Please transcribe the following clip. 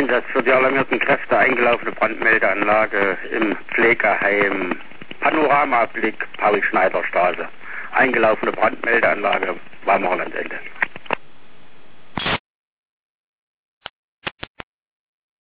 Einsatz für die alarmierten Kräfte eingelaufene Brandmeldeanlage im Pflegeheim Panoramablick Paul-Schneider-Straße. Eingelaufene Brandmeldeanlage Weimarer Landende.